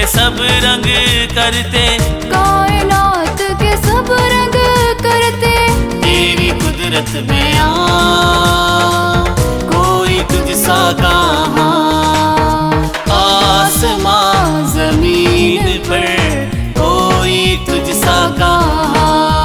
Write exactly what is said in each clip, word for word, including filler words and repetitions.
सब रंग करते, कायनात के सब रंग करते, तेरी कुदरत में आ कोई तुझसा कहाँ। आसमां जमीन पर कोई तुझसा कहाँ।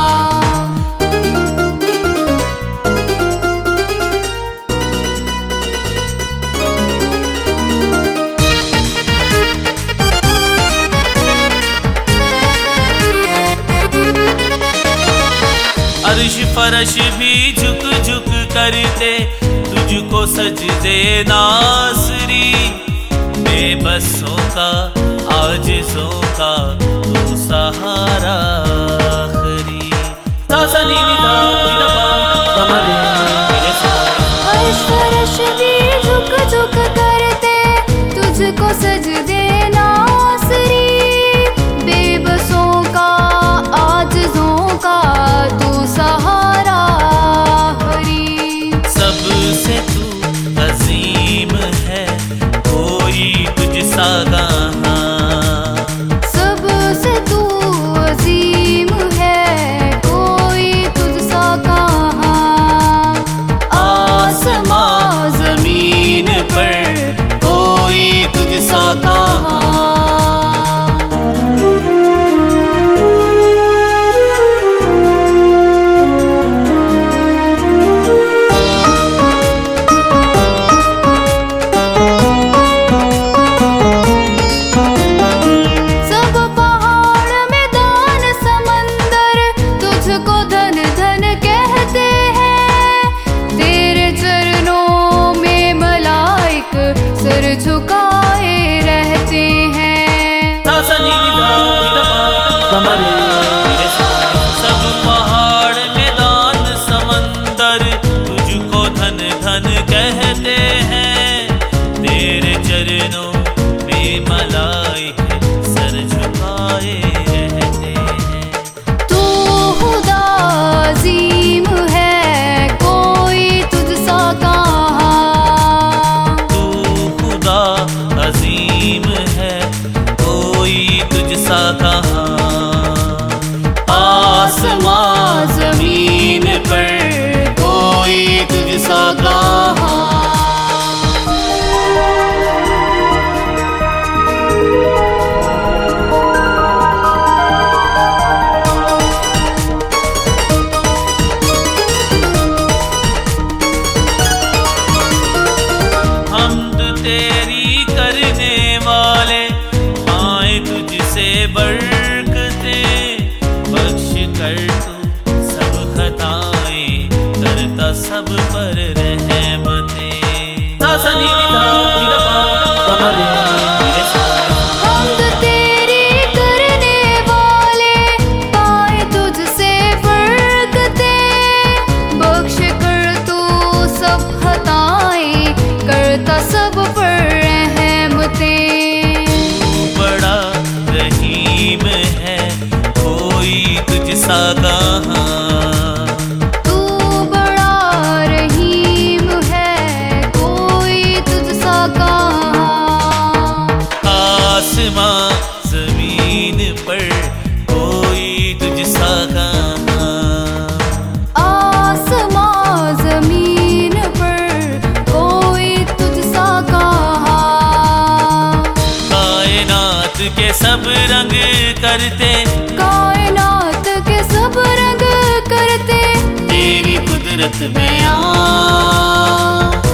अर्श फरश भी झुक झुक करते, तुझको सजदे नासरी। बेबसों का आजिज़ों का तू सहारा आखरी। अर्श फरश भी झुक झुक करते, तुझको सजदे नासरी। बेबसों का आजिज़ों का तू सहारा हरी। सबसे तू अजीम है, कोई तुझसा कहाँ। सबसे तू अजीम है, कोई तुझसा कहाँ। आसमां जमीन पर कोई तुझसा कहाँ। सर झुकाए रहते हैं। सब पहाड़ मैदान समंदर तुझको धन धन कहते हैं। तेरे चरणों में मलाइके सर झुकाए रहते हैं। तू खुदा अजीम है, कोई तुझसा कहाँ। अजीम है, कोई तुझसा कहाँ। आसमां जमीन पर कोई तुझसा कहाँ। तेरी करने वाले पाए तुझसे बरकते। बख्श कर तू सब खताएं, करता सब पर रहमते। हमद तेरी करने वाले पाए तुझसे बरकते। बख्श कर तू सब खताएं, करता सब पर रहमते। बड़ा रहीम है, कोई तुझसा कहाँ। तू बड़ा रहीम है, कोई तुझसा कहाँ। आसमां जमीन पर कोई तुझसा कहाँ। आसमां जमीन पर कोई तुझसा कहाँ। कायनात के सब रंग करते, कायनात के सब रंग करते, तेरी कुदरत में आ